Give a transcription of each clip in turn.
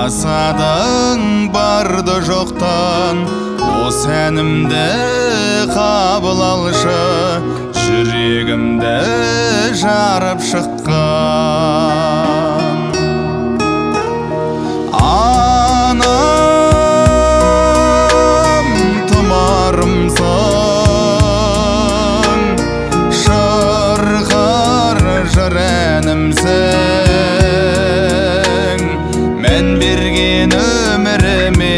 жасадың барды жоқтан, осы әнімді қабыл алшы, жүрегімді жарып шыққан. Анам тұмарымсың, шырқар жыр әнімсің, мән берген өміріме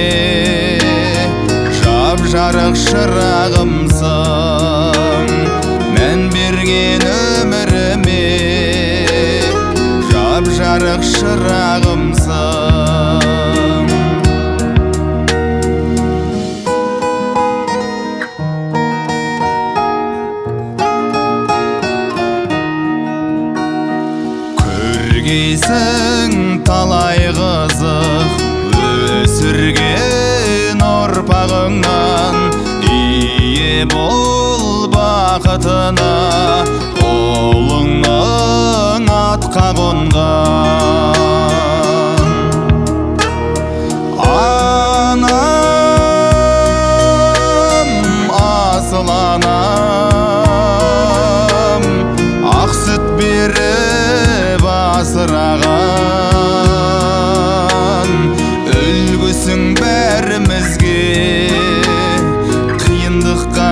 жап-жарық шырағымсың, мән берген өміріме жап-жарық шырағымсың. Көргейсің талай қызық, өсірген ұрпағыңнан, ие бол бақытына, ұлыңның атқа қонған. Анам, асыл анам, ақ сүт беріп асыраған, үлгісің бәрімізге, қиындыққа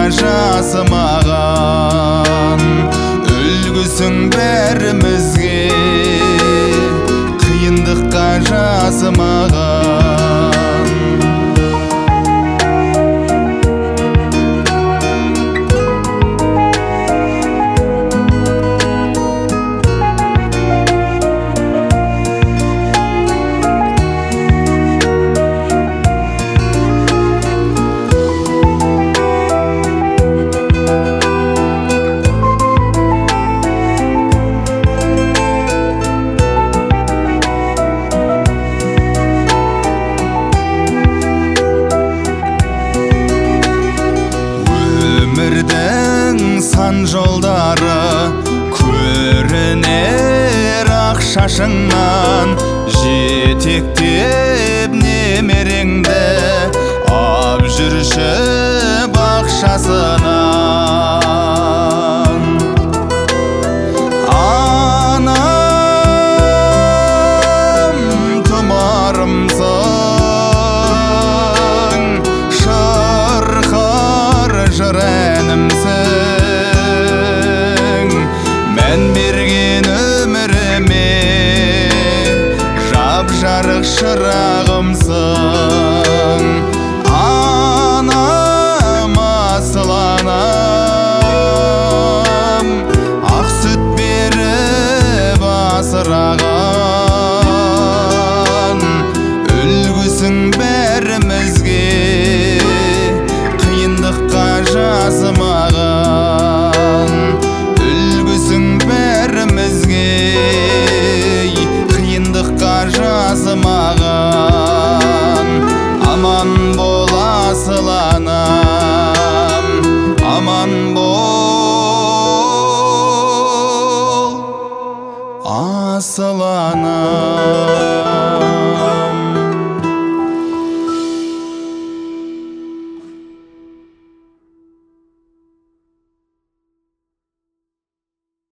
жасымаған. Үлгісің бәрімізге, қиындыққа жасымаған. Өмірдің сан жолдары көрінер ақ шашыңнан, жетектеп немереңді ап жүрші бақшасына.